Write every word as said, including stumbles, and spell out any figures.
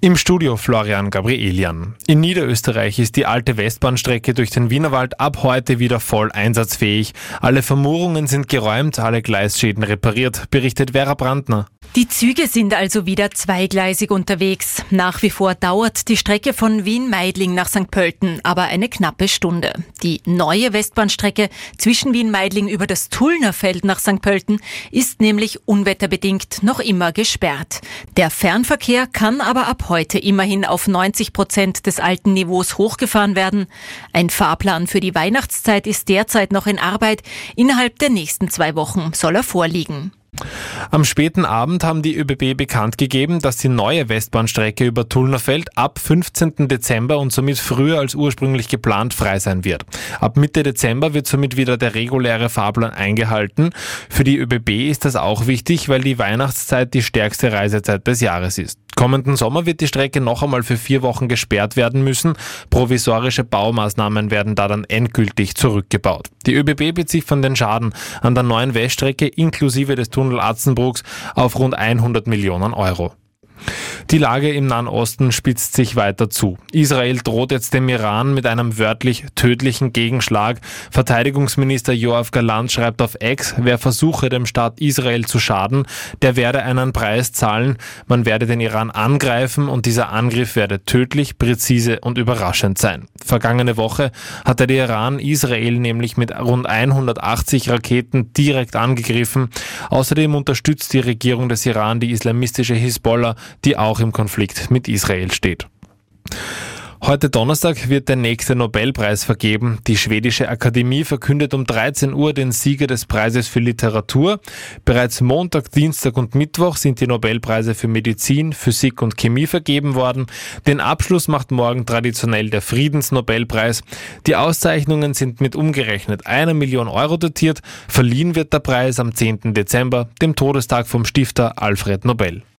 Im Studio Florian Gabrielian. In Niederösterreich ist die alte Westbahnstrecke durch den Wienerwald ab heute wieder voll einsatzfähig. Alle Vermurungen sind geräumt, alle Gleisschäden repariert, berichtet Vera Brandner. Die Züge sind also wieder zweigleisig unterwegs. Nach wie vor dauert die Strecke von Wien-Meidling nach Sankt Pölten aber eine knappe Stunde. Die neue Westbahnstrecke zwischen Wien-Meidling über das Tullnerfeld nach Sankt Pölten ist nämlich unwetterbedingt noch immer gesperrt. Der Fernverkehr kann aber ab heute immerhin auf neunzig Prozent des alten Niveaus hochgefahren werden. Ein Fahrplan für die Weihnachtszeit ist derzeit noch in Arbeit. Innerhalb der nächsten zwei Wochen soll er vorliegen. Am späten Abend haben die ÖBB bekannt gegeben, dass die neue Westbahnstrecke über Tullnerfeld ab fünfzehnten Dezember und somit früher als ursprünglich geplant frei sein wird. Ab Mitte Dezember wird somit wieder der reguläre Fahrplan eingehalten. Für die ÖBB ist das auch wichtig, weil die Weihnachtszeit die stärkste Reisezeit des Jahres ist. Kommenden Sommer wird die Strecke noch einmal für vier Wochen gesperrt werden müssen. Provisorische Baumaßnahmen werden da dann endgültig zurückgebaut. Die ÖBB beziffern den Schaden an der neuen Weststrecke inklusive des Tunnel Atzenbrucks auf rund hundert Millionen Euro. Die Lage im Nahen Osten spitzt sich weiter zu. Israel droht jetzt dem Iran mit einem wörtlich tödlichen Gegenschlag. Verteidigungsminister Yoav Gallant schreibt auf X, wer versuche, dem Staat Israel zu schaden, der werde einen Preis zahlen. Man werde den Iran angreifen und dieser Angriff werde tödlich, präzise und überraschend sein. Vergangene Woche hatte der Iran Israel nämlich mit rund hundertachtzig Raketen direkt angegriffen. Außerdem unterstützt die Regierung des Iran die islamistische Hisbollah, die auch im Konflikt mit Israel steht. Heute Donnerstag wird der nächste Nobelpreis vergeben. Die schwedische Akademie verkündet um dreizehn Uhr den Sieger des Preises für Literatur. Bereits Montag, Dienstag und Mittwoch sind die Nobelpreise für Medizin, Physik und Chemie vergeben worden. Den Abschluss macht morgen traditionell der Friedensnobelpreis. Die Auszeichnungen sind mit umgerechnet einer Million Euro dotiert. Verliehen wird der Preis am zehnten Dezember, dem Todestag vom Stifter Alfred Nobel.